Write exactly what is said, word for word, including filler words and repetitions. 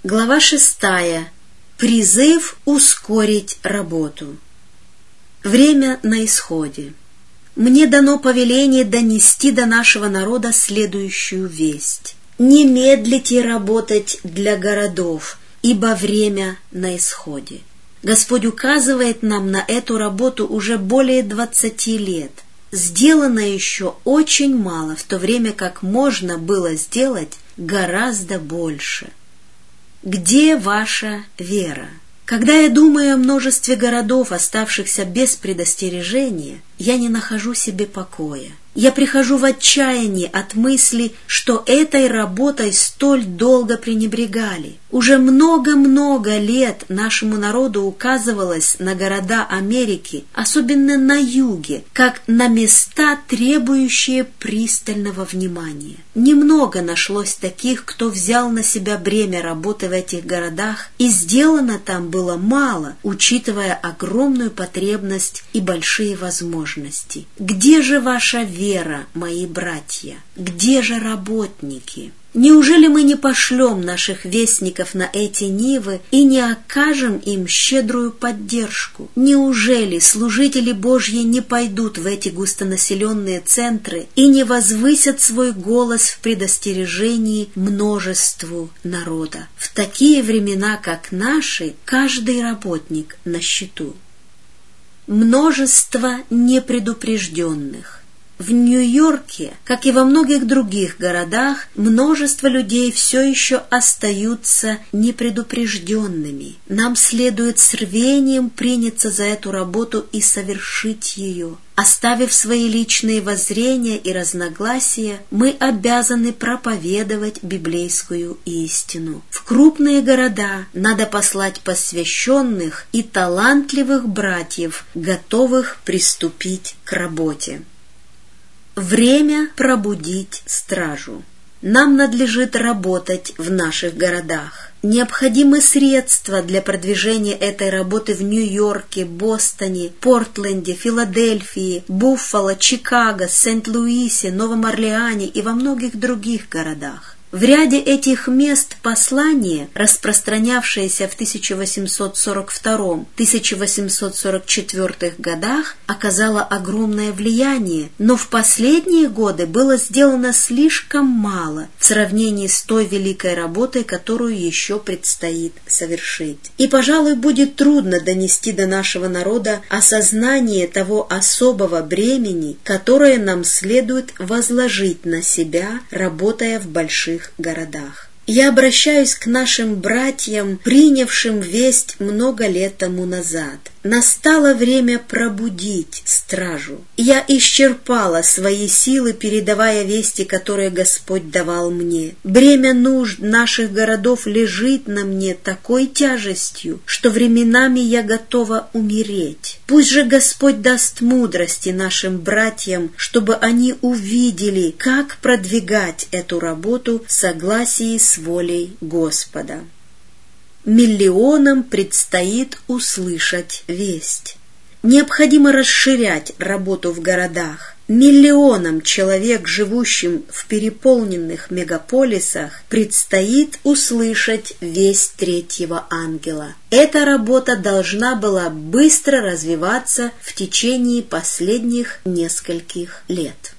Глава шестая. Призыв ускорить работу. Время на исходе. Мне дано повеление донести до нашего народа следующую весть. Не медлите работать для городов, ибо время на исходе. Господь указывает нам на эту работу уже более двадцати лет. Сделано еще очень мало, в то время как можно было сделать гораздо больше. Где ваша вера? Когда я думаю о множестве городов, оставшихся без предостережения, я не нахожу себе покоя. Я прихожу в отчаяние от мысли, что этой работой столь долго пренебрегали. Уже много-много лет нашему народу указывалось на города Америки, особенно на юге, как на места, требующие пристального внимания. Немного нашлось таких, кто взял на себя бремя работы в этих городах, и сделано там было мало, учитывая огромную потребность и большие возможности. Где же ваша вера? Вера, мои братья, где же работники? Неужели мы не пошлем наших вестников на эти нивы и не окажем им щедрую поддержку? Неужели служители Божьи не пойдут в эти густонаселенные центры и не возвысят свой голос в предостережении множеству народа? В такие времена, как наши, каждый работник на счету. Множество непредупрежденных. В Нью-Йорке, как и во многих других городах, множество людей все еще остаются непредупрежденными. Нам следует с рвением приняться за эту работу и совершить ее. Оставив свои личные воззрения и разногласия, мы обязаны проповедовать библейскую истину. В крупные города надо послать посвященных и талантливых братьев, готовых приступить к работе. Время пробудить стражу. Нам надлежит работать в наших городах. Необходимы средства для продвижения этой работы в Нью-Йорке, Бостоне, Портленде, Филадельфии, Буффало, Чикаго, Сент-Луисе, Новом Орлеане и во многих других городах. В ряде этих мест послание, распространявшееся в тысяча восемьсот сорок втором — тысяча восемьсот сорок четвёртом годах, оказало огромное влияние, но в последние годы было сделано слишком мало в сравнении с той великой работой, которую еще предстоит совершить. И, пожалуй, будет трудно донести до нашего народа осознание того особого бремени, которое нам следует возложить на себя, работая в больших городах. Я обращаюсь к нашим братьям, принявшим весть много лет тому назад. Настало время пробудить стражу. Я исчерпала свои силы, передавая вести, которые Господь давал мне. Бремя нужд наших городов лежит на мне такой тяжестью, что временами я готова умереть. Пусть же Господь даст мудрости нашим братьям, чтобы они увидели, как продвигать эту работу в согласии с волей Господа. Миллионам предстоит услышать весть. Необходимо расширять работу в городах. Миллионам человек, живущим в переполненных мегаполисах, предстоит услышать весть третьего ангела. Эта работа должна была быстро развиваться в течение последних нескольких лет.